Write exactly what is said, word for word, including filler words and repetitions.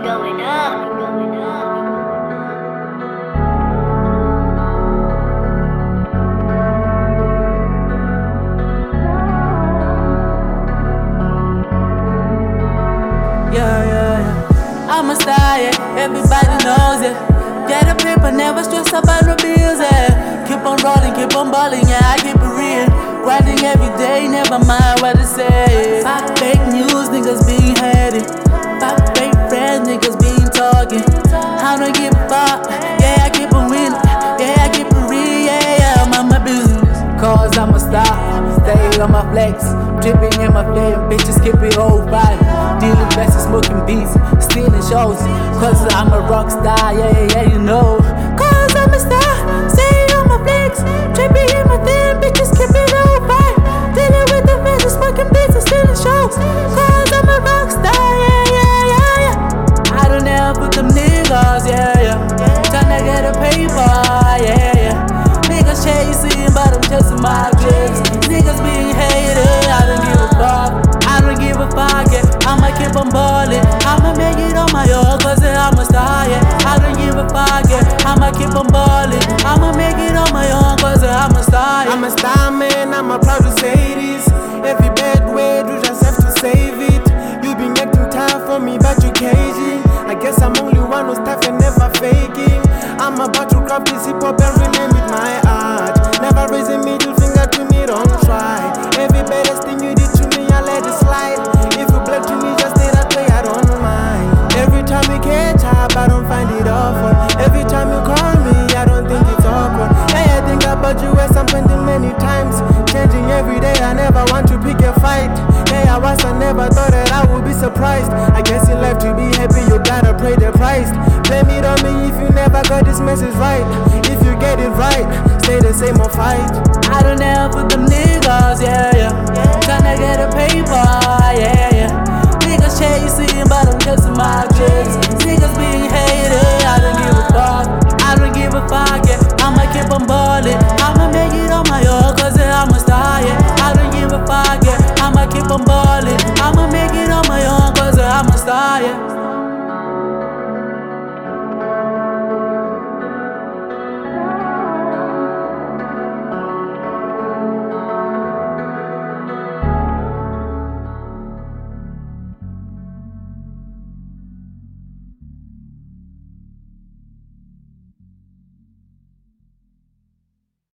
going up, going up. Yeah, yeah, yeah. I'm a star, yeah. Everybody knows it. Get a paper, never stress about no bills, yeah. Keep on rolling, keep on balling, yeah. I keep it real. Grinding every day, never mind what they say. Fuck fake news, niggas being hated. Fuck fake friends, niggas being talking. I don't give a fuck, yeah. I keep on winning, yeah. I keep it real, yeah, yeah. I'm on my business. Cause I'm a star, stay on my flex. Dripping in my flame, bitches keep it whole vibe. Dealing best, smoking beats, stealing shows. Cause I'm a rock star, yeah, yeah, yeah, you know. Cause I'm a star, stay on my flex. Dripping in my flame, bitches keep it whole vibe. Dealing with the best, smoking beats and stealing shows. Cause I'm a rock star, yeah, yeah, yeah, yeah. I don't ever put them niggas, yeah, yeah. Tryna get a paper, yeah, yeah. Niggas chasing, but I'm chasing my dreams. Niggas being hated, I don't give a fuck. I don't give a fuck, yeah. I'ma keep on ballin'. I'ma make it on my own, cause I'm a star, yeah. I don't give a fuck, yeah. I'ma keep on ballin'. I'ma make it on my own, cause I'm a star, yeah. I'm a star, man, I'm a proud to say this. Every bad word, you just have to save it. You've been acting tough for me, but you cagey. I guess I'm only one who's tough and never faking. I'm about to grab this hip hop and rename it my art. Never raise a middle finger to me, don't try. Every baddest thing you did to me, I let it slide. If you bled to me, just stay that way, I don't mind. Every time we catch up, I don't find it awful. Every time you call me, I don't think it's awkward. Hey, I think about you as I'm spending many times. Changing every day, I never want to pick a fight. Hey, I was, I never thought that I would be surprised. I guess in life to be happy, you gotta pay the price. Blame it on me if you never got this message right. If you get it right, stay the same or fight. I don't ever put them niggas, yeah, yeah. Tryna get a paper, yeah, yeah. Niggas chasing, but I'm chasing my dreams. Niggas being hated, I don't give a fuck. I don't give a fuck, yeah. I'ma keep on ballin'. I'ma make it on my own, cause I'm a star, yeah. I don't give a fuck, yeah. I'ma keep on ballin'. I'ma make it on my own, cause I'm a star, yeah.